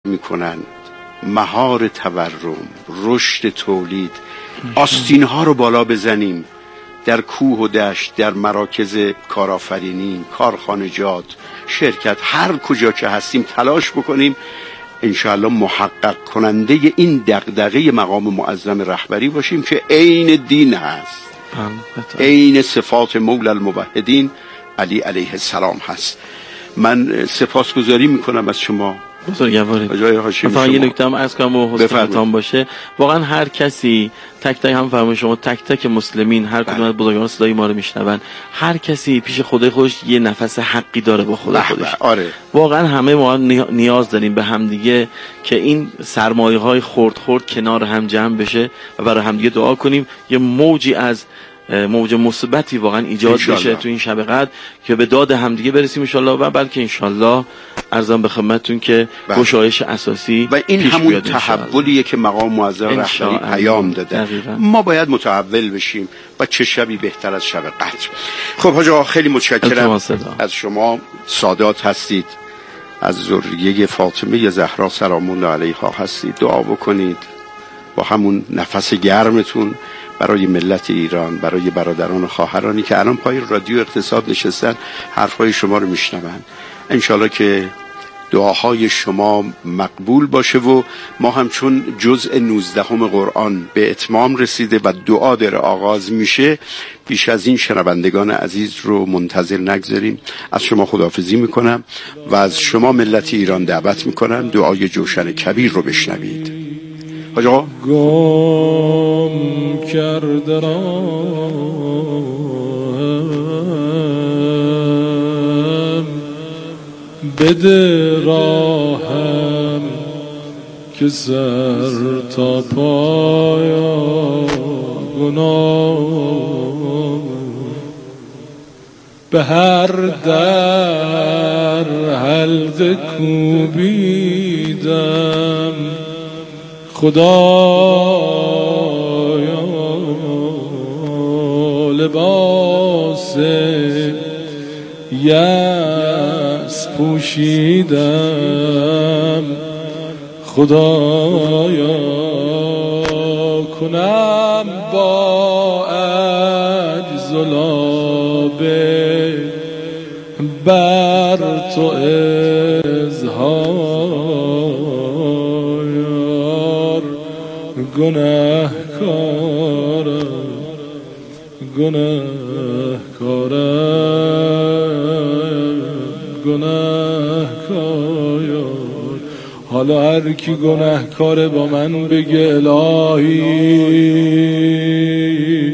میکنن مهار تورم، رشد تولید، آستین ها رو بالا بزنیم، در کوه و دشت، در مراکز کارآفرینی، کارخانجات، شرکت، هر کجا که هستیم تلاش بکنیم انشاءالله محقق کننده این دغدغه مقام معظم رهبری باشیم که عین دین هست، عین صفات مولا الموحدین علی علیه السلام هست. من سپاسگزاری میکنم از شما بزرگوارید. فقط یه نکته هم عرض کنم و حضورتان باشه، واقعا هر کسی تک تک هم فرمایید شما، تک تک مسلمین هر کدوم از بزرگان صدای ما رو میشنون، هر کسی پیش خدای خودش یه نفس حقی داره با خدا خودش. آره. واقعا همه ما نیاز داریم به همدیگه که این سرمایه‌های خرد کنار هم جمع بشه و برای همدیگه دعا کنیم یه موجی از موج مثبتی واقعا ایجاد بشه تو این شب قدر که به داد همدیگه برسیم ان شاء الله، و بلکه ان شاء الله عرضم به خدمتتون که گشایش اساسی و این همون تحولیه که مقام معظم رهبری پیام داده. ما باید متحول بشیم و چه شبی بهتر از شب قدر. خب حاج آقا خیلی متشکرم از شما، سادات هستید، از ذریه فاطمه زهرا سلام الله علیها هستید. دعا بکنید با همون نفس گرمتون برای ملت ایران، برای برادران و خواهرانی که الان پای رادیو اقتصاد نشستن حرفای شما رو میشنون. انشالله که دعاهای شما مقبول باشه و ما هم چون جزء 19 قرآن به اتمام رسیده و دعا داره آغاز میشه، بیش از این شنوندگان عزیز رو منتظر نگذاریم. از شما خداحافظی میکنم و از شما ملت ایران دعوت میکنم دعای جوشن کبیر رو بشنوید. حاج آقا گم کرده بده راهم که سر تا پایا گناه، به هر در حلقه کوبیدم خدایا، لباس یأس پوشیدم خدایا، کنم با عجز و لابه بر تو اظهار، گناهکارم گناهکارم. حالا هر کی گناهکاره با من بگه الهی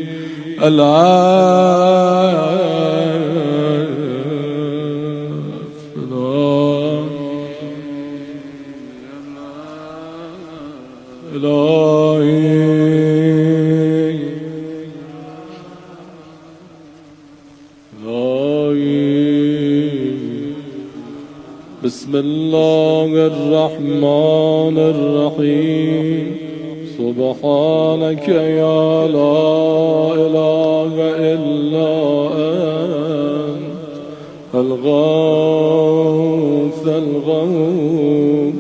بسم الله الرحمن الرحیم. سبحانك یا لا اله الا انت الغوث الغوث،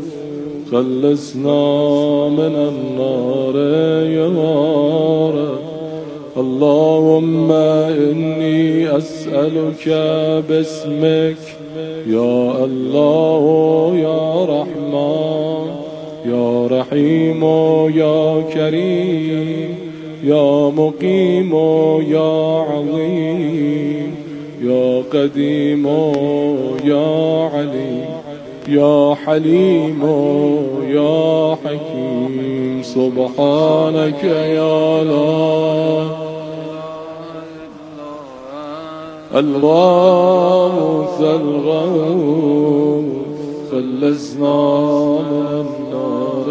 خلصنا من النار یا رب. اللهم انی اسألك باسمك یا الله یا رحمان یا رحیم یا کریم یا مقیم یا عظیم یا قدیم یا علیم یا حلیم یا حکیم. سبحانك یا لا الغوث الغوث، خلصنا من النار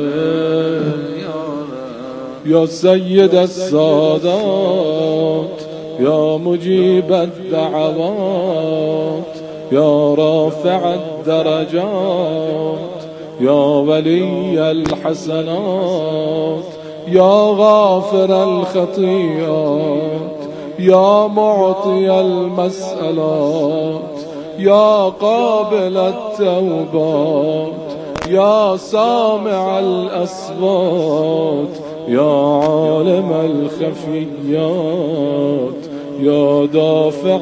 یا سید السادات یا مجیب الدعوات یا رافع الدرجات یا ولی الحسنات یا غافر الخطیات یا معطی المسئلات یا قابل التوبات يا سامع الأصوات يا عالم الخفيات يا دافع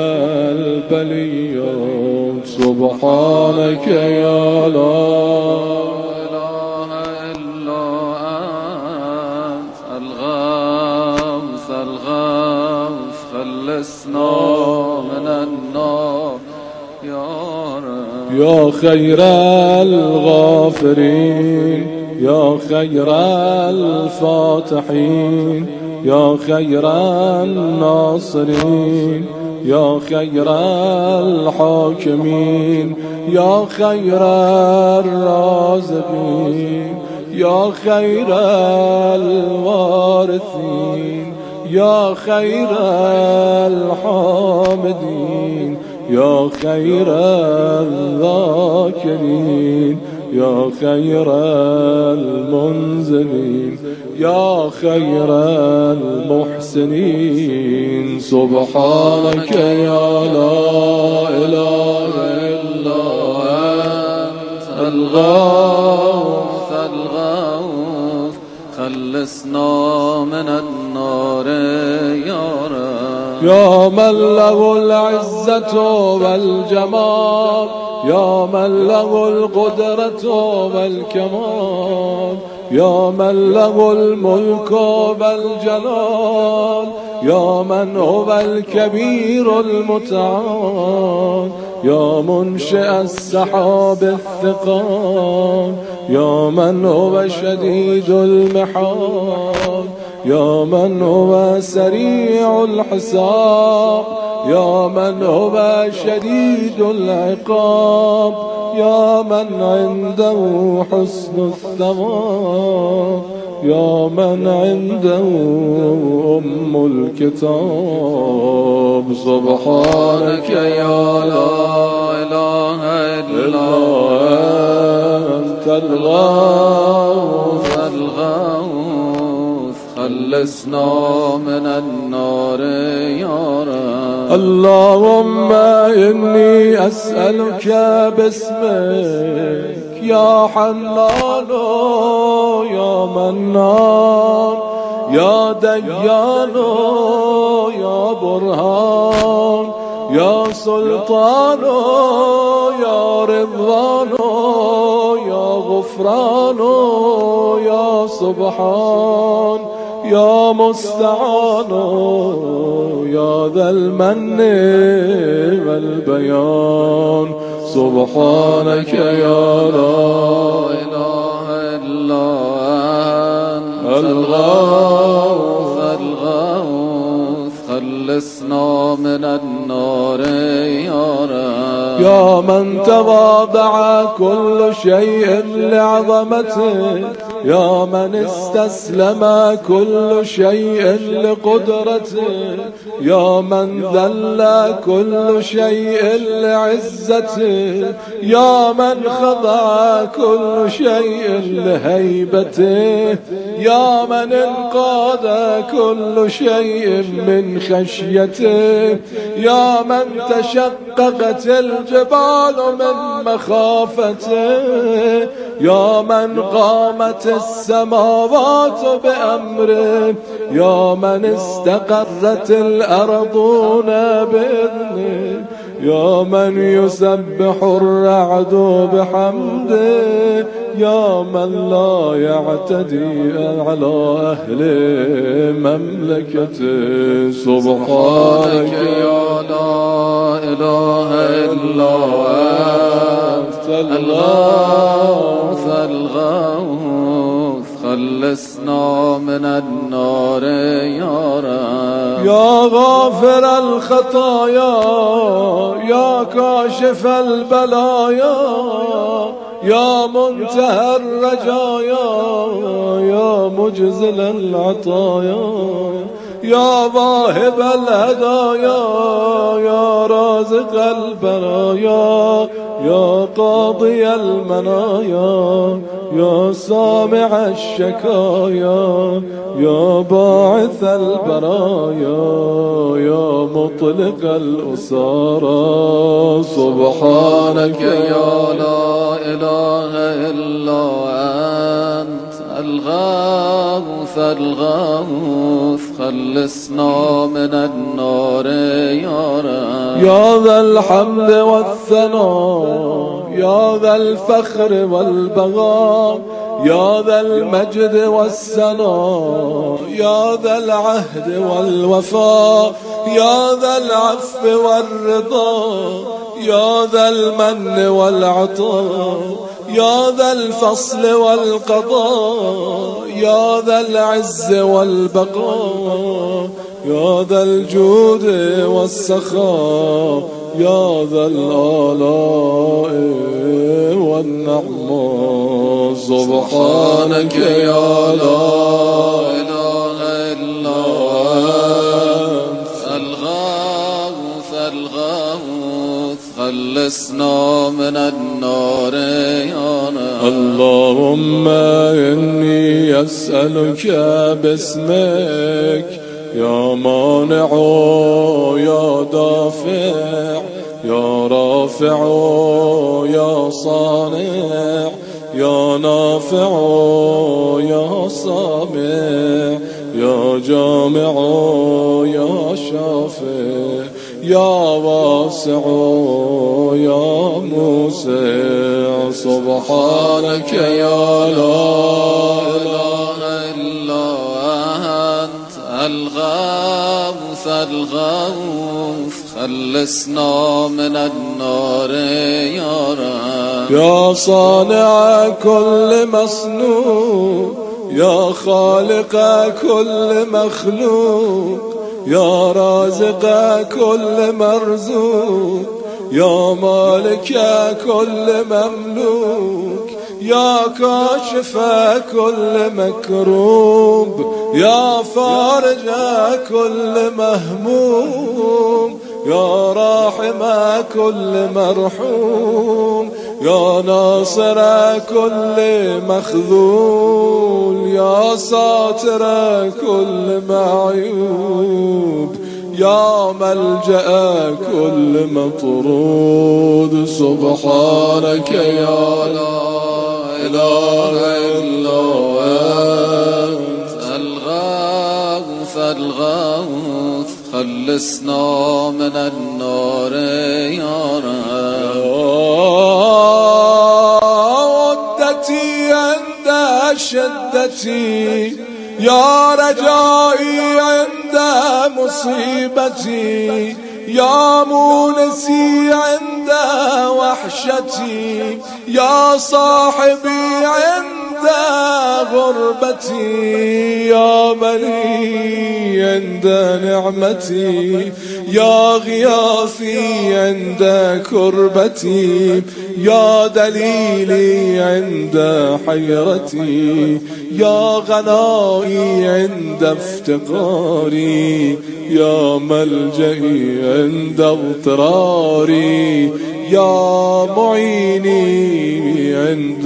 البليات سبحانك يا لا إله إلا أنت الغوث الغوث خلصنا من النار يا رب يا خير الغافرين يا خير الفاتحين يا خير الناصرين يا خير الحاكمين يا خير الرازقين يا خير الوارثين يا خير الحامدين يا خير الذاكرين يا خير المنزلين يا خير المحسنين سبحانك يا لا إله إلا أنت الغوث الغوث خلصنا من النار يا رب يا من له العزة والجمال يا من له القدرة والكمال يا من له الملك والجلال يا من هو الكبير المتعال يا منشئ السحاب الثقال يا من هو شديد المحال يا من هو سريع الحساب يا من هو شديد العقاب يا من عنده حسن الثواب يا من عنده أم الكتاب سبحانك يا لا إله إلا أنت الغوث الغوث خلصنا من النار يا رب اللهم إني أسألك باسمك يا حنان يا منان يا ديان يا برهان يا سلطان يا رضوان يا غفران يا سبحان يا مستعان يا ذا المن والبيان سبحانك يا لا إله إلا أنت الغوث الغوث خلصنا من النار يا رب يا من تواضع كل شيء لعظمته يا من استسلم كل شيء لقدرته يا من ذل كل شيء لعزته يا من خضع كل شيء لهيبته يا من انقاد كل شيء من خشيته يا من تشققت الجبال من مخافته يا من قامت السماوات بأمره يا من استقرت الأرضون بإذنه يا من يسبح الرعد بحمده يا من لا يعتدي على أهل مملكته سبحانك يا لا إله إلا أنت الغوث الغوث خلصنا من النار يا رب يا غافر الخطايا يا كاشف البلايا يا منتهى الرجايا يا مجزل العطايا يا واهب الهدايا يا رازق البرايا يا قاضي المنايا يا سامع الشكايا يا باعث البرايا يا مطلق الأسارى سبحانك يا لا إله إلا أنت الغوث الغوث خلصنا من النار يا رب يا ذا الحمد والثناء يا ذا الفخر والبغاء يا ذا المجد والسناء يا ذا العهد والوفاء يا ذا العفو والرضا يا ذا المن والعطاء يا ذا الفصل والقضاء يا ذا العز والبقاء يا ذا الجود والسخاء يا ذا الآلاء والنعماء سبحانك يا لا إله إلا أنت الغوث الغوث خلصنا من النار يا رب اللهم إني أسألك باسمك يا مانع يا دافع يا رافع يا صانع يا نافع يا سامع يا جامع يا شافع يا واسع يا موسع سبحانك يا لا إله إلا أنت الغوث الغوث خلصنا من النار يا رب يا صانع كل مصنوع يا خالق كل مخلوق يا رازق كل مرزوق يا مالك كل مملوك يا كاشف كل مكروب يا فارج كل مهموم يا راحم كل مرحوم يا ناصر كل مخذول يا ساتر كل معيوب يا ملجأ كل مطرود سبحانك يا لا إله إلا أنت الغوث الغوث خلصنا من النار يا رب عدتي عند شدتي يا رجائي عند مصيبتي يا مونسي عند وحشتي يا صاحبي عند غربتي يا مني عند نعمتي يا غياثي عند كربتي يا دليلي عند حيرتي يا غنائي عند افتقاري يا ملجئي عند اضطراري يا معيني عند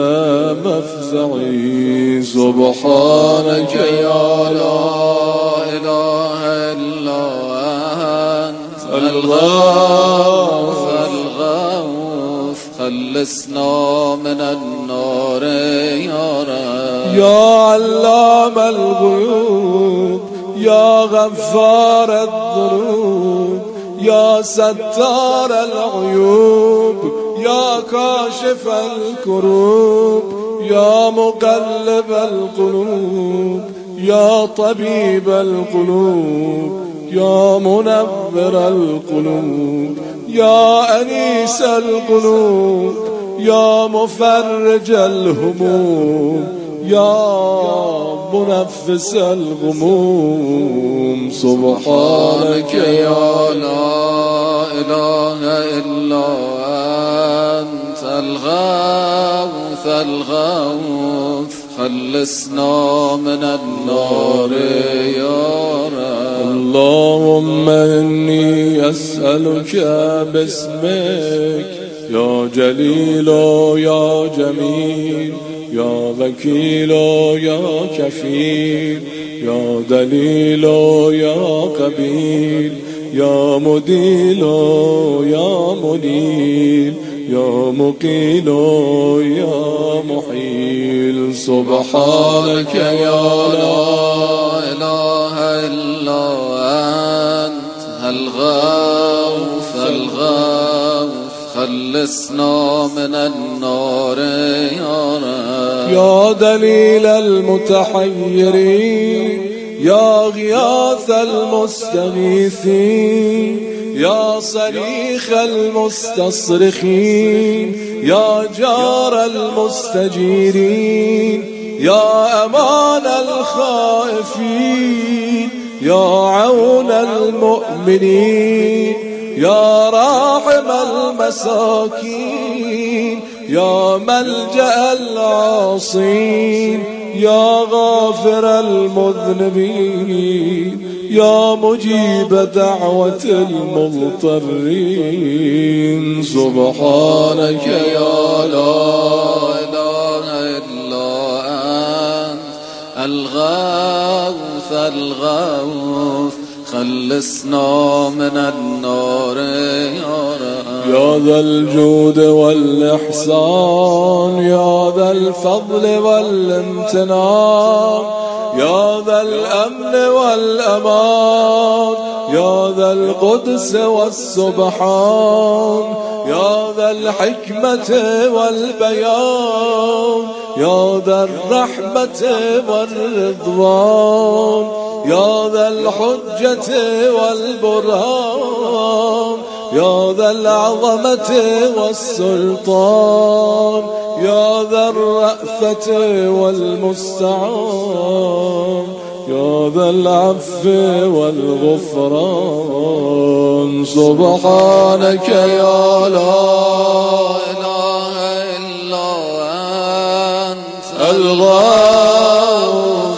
مفزعي سبحانك يا لا إله إلا أنت الغوث الغوث خلصنا من النار يا رب يا علام الغيوب يا غفار الذنوب يا ستار العيوب يا كاشف الكروب يا مقلب القلوب يا طبيب القلوب يا منور القلوب يا أنيس القلوب يا مفرج الهموم يا منفس الغموم سبحانك يا لا إله إلا أنت الغوث الغوث خلصنا من النار يا رب اللهم إني أسألك باسمك يا جليل يا جميل یا وکیل و یا کفیل، یا دلیل و یا قبیل، یا مدیل و یا منیل، یا مقیل و یا محیل. سبحانك یا لا اله الا انت الغوث الغوث خلصنا من النار یا رب. یا دلیل المتحیرین، یا غیاث المستغیثین، یا صریخ المستصرخین، یا جار المستجیرین، یا امان الخائفین، یا عون المؤمنین، یا راحم المساکین، یا ملجأ العاصین، یا غافر المذنبین، یا مجیب دعوت المضطرین. سبحانك یا لا اله الا انت الغوث الغوث خلصنا من النار یا رب. یا ذا الجود والإحسان، یا ذا الفضل والامتنان، یا ذا الأمن والأمان، یا ذا القدس والسبحان، یا ذا الحكمة والبيان، یا ذا الرحمة والرضوان، یا ذا الحجة والبرهان، یا ذا العظمة والسلطان، یا ذا الرأفة والمستعان، یا ذا العفو والغفران. سبحانك یا لا اله الا انت الغوث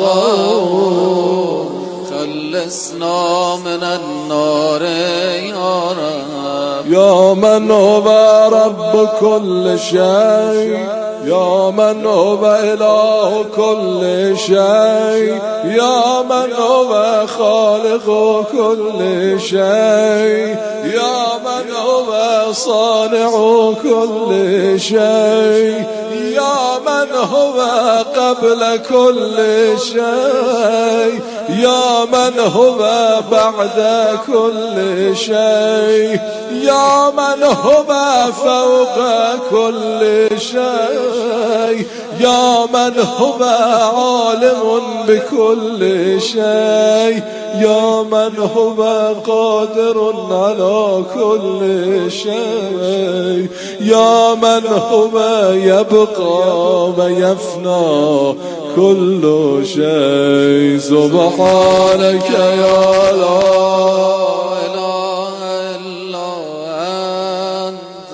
الغوث خلصنا من النار یا رب. یا من هو رب كل شيء، یا من هو اله كل شيء، یا من هو خالق كل شيء، یا من هو صانع كل شيء، یا من هو قبل كل شيء، یا من هو بعد كل شيء، یا من هو فوق كل شيء، یا من هو عالم بكل شيء، یا من هو قادر على كل شيء، یا من هو يبقى ويفنى كل شيء. سبحانك يا لا إله إلا أنت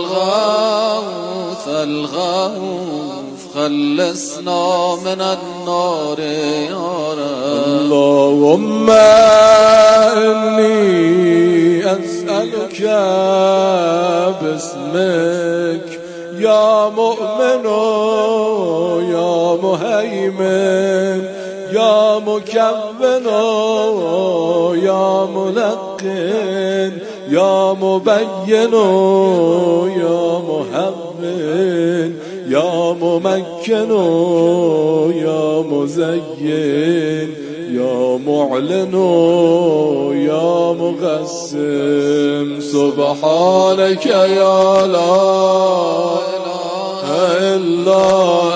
الغوث الغوث خلصنا من النار يا رب. اللهم إني أسألك باسمك يا مؤمن يا مهيمن يا مكون يا ملقن يا مبين يا مهون يا ممكن يا مزين يا معلن يا مقسم. سبحانك يا لا إله إلا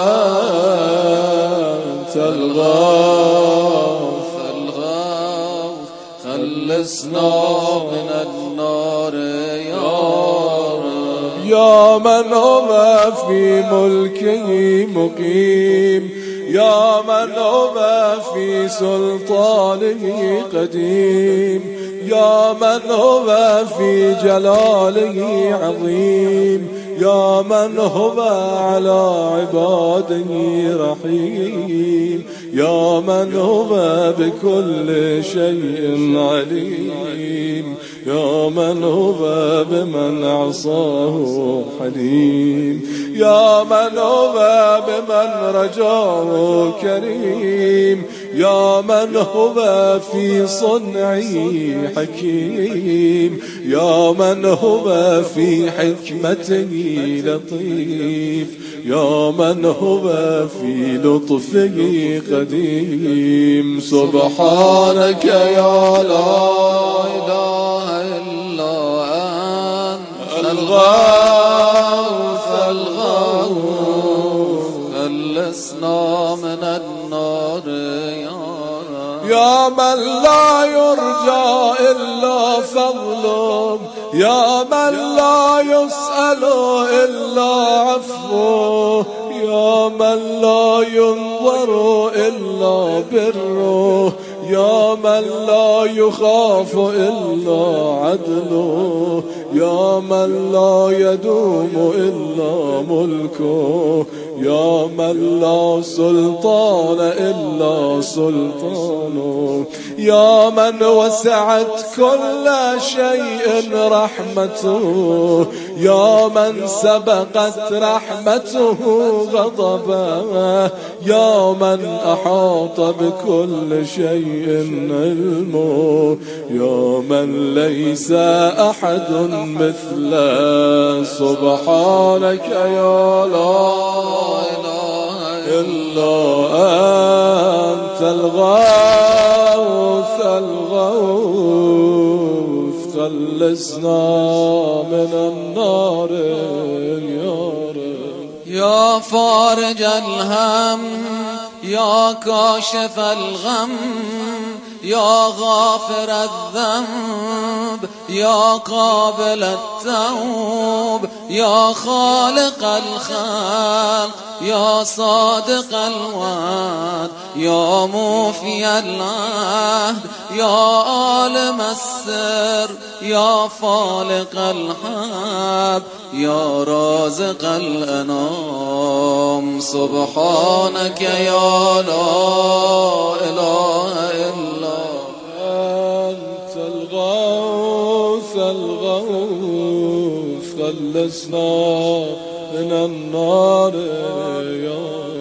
أنت الغوث الغوث خلصنا من النار يا رب. يا من هو في ملكه مقيم يا من هو في سلطانه قديم يا من هو في جلاله عظيم يا من هو على عباده رحيم يا من هو بكل شيء عليم يا من هو بمن عصاه حليم يا من هو بمن رجاه كريم يا من هو في صنعه حكيم يا من هو في حكمته لطيف يا من هو في لطفه قديم سبحانك يا لا إله إلا أنت الغوث الغوث خلصنا من النار يا من لا يرجى إلا فضله يا من لا يسأل إلا عفوه يا من لا ينظر إلا بره يا من لا يخاف إلا عدله يا من لا يدوم إلا ملكه يا من لا سلطان إلا سلطانه يا من وسعت كل شيء رحمته يا من سبقت رحمته غضبه يا من أحاط بكل شيء علمه يا من ليس أحد مثله سبحانك يا لا إله إلا أنت الغوث الغوث خلصنا من النار يا فارج الهم يا كاشف الغم يا غافر الذنب يا قابل التوب يا خالق الخلق يا صادق الوعد يا موفي العهد يا عالم السر يا فالق الحب يا رازق الأنام سبحانك يا لا إله إلا أنت الغوث الغوث خلصنا من النار يا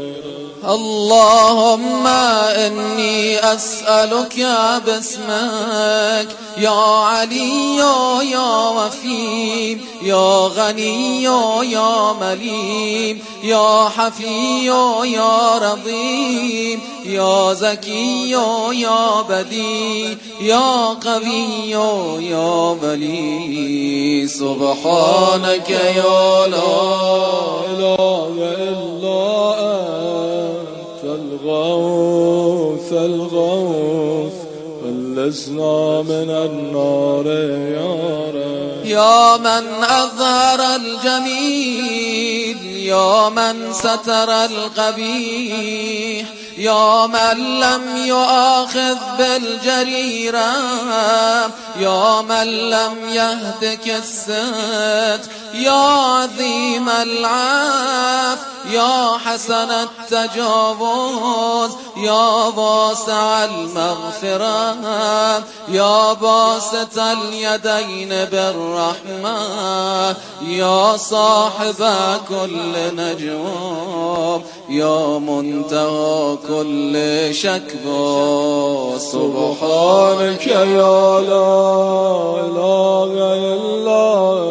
اللهم إني أسألك باسمك يا علي يا وفي يا غني يا مليم يا حفي يا رضيم يا زكي يا بدي يا قوي يا ولي سبحانك يا لا إله إلا أنت الغوث الغوث خلصنا من النار يا رب يا من أظهر الجميل يا من ستر القبيح يا من لم يؤاخذ بالجريرة يا من لم يهتك الستر يا عظيم العفو يا حسن التجاوز يا واسع المغفرة يا باسط اليدين بالرحمة يا صاحب كل نجوى يا منتهى كل شكوى سبحانك يا لا إله إلا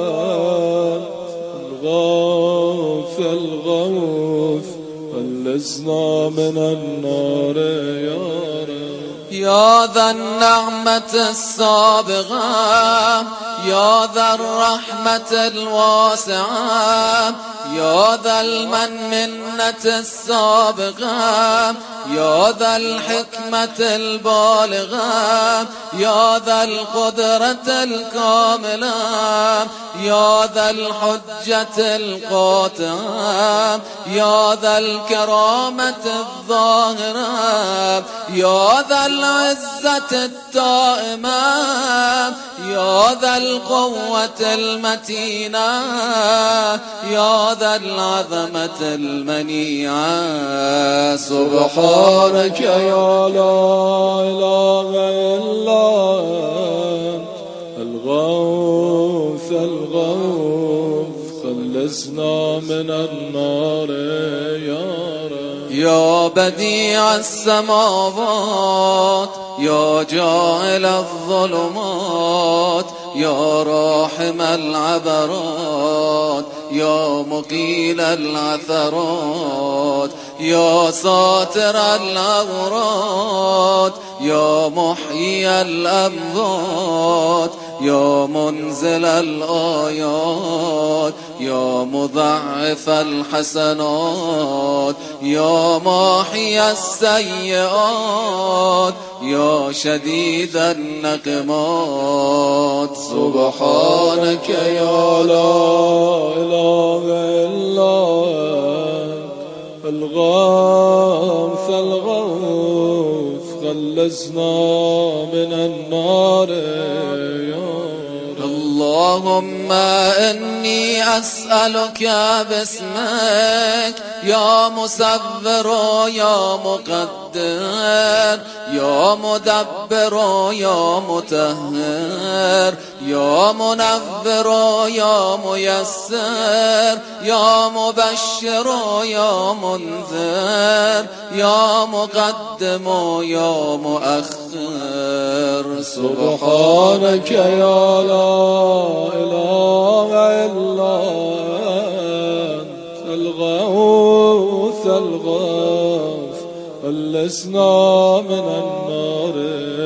الغوث الغوث خلصنا من النار يا رب يا ذا النعمة السابغة يا ذا الرحمة الواسعة يا ذا المنة السابغة يا ذا الحكمة البالغة يا ذا القدرة الكاملة يا ذا الحجة القاطعة يا ذا الكرامة الظاهرة يا ذا العزة الدائمة يا ذا القوة المتينة يا ذا العظمة المنيعة سبحانك يا لا إله إلا أنت الغوث الغوث خلصنا من النار يا رب. يا بديع السماوات يا جاعل الظلمات يا راحم العبرات يا مقيل العثرات يا ساتر العورات يا محيي الأموات يا منزل الآيات يا مضاعف الحسنات يا ماحي السيئات يا شديد النقمات. سبحانك يا لا إله إلا الغوث الغوث خلصنا من النار يا رب. اللهم إني أسألك باسمك يا مصور يا مقدر يا مدبر يا مطهر يا منور يا ميسر يا مبشر يا منذر يا مقدم يا مؤخر. سبحانك يا لا إله إلا أنت الغوث الغوث خلصنا من النار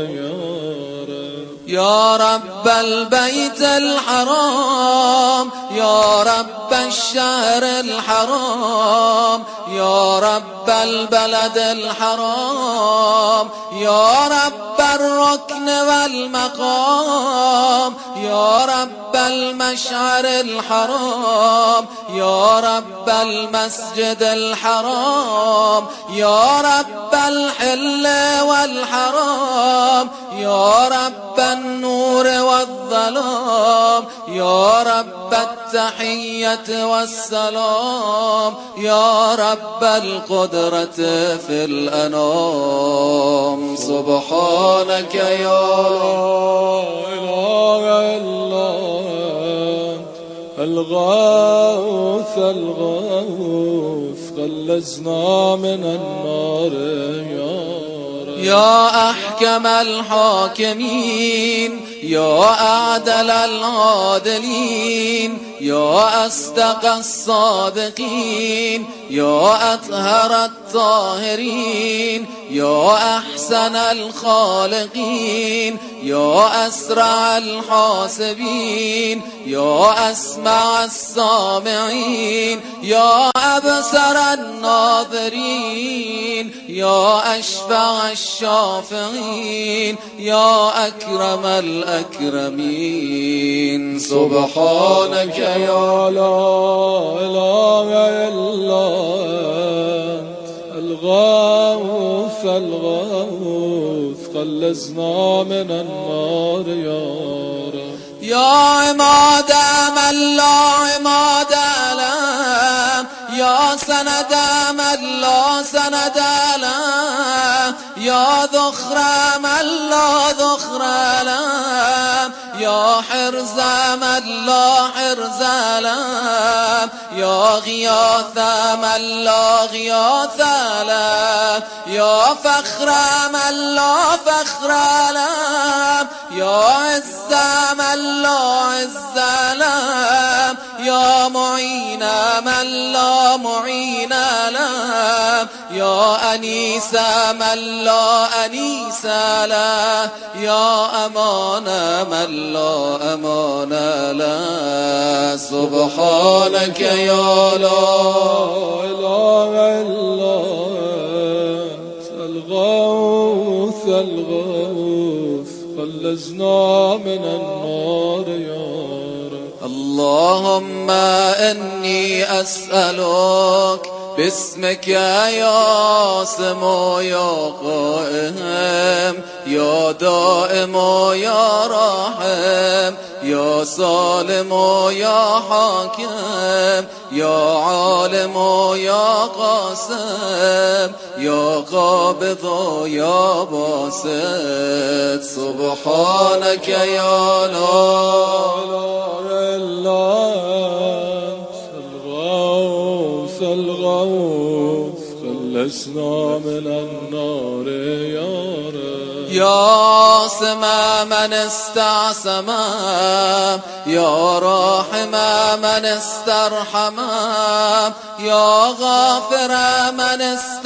يا رب البيت الحرام يا رب الشهر الحرام يا رب البلد الحرام يا رب الركن والمقام يا رب المشعر الحرام يا رب المسجد الحرام يا رب الحل والحرام يا رب النور والظلام يا رب التحية والسلام يا رب القدرة في الأنام. سبحانك يا لا إله إلا الغوث الغوث خلصنا من النار يا أحكم الحاكمين يا أعدل العادلين يا أصدق الصادقين يا أطهر الطاهرين يا أحسن الخالقين يا أسرع الحاسبين يا أسمع السامعين يا أبصر الناظرين يا أشفع الشافعين يا أكرم الأكرمين. سبحانك يا لا إله إلا الغوث الغوث خلصنا من النار يا رب. يا عماد من لا عماد له يا سند من لا سند له يا ذخر من لا ذخر له يا حرز من لا حرز له يا غياث من لا غياث له يا فخر من لا فخر له يا عز من لا عز له يا معين من لا معين له يا أنيس من لا أنيس له يا أمان من لا أمان له. سبحانك يا لا إله إلا الغوث الغوث خلصنا من النار يا رب. اللهم إني أسألك باسمك يا سمو يا قائم يا دائم يا راحم يا سالم يا حاكم يا عالم يا قاسم يا قابض يا باسط سبحانك يا لا إله الغوث الغوث خلصنا من النار يا رب يا سمع من استعصم يا راحم من استرحم يا غافر من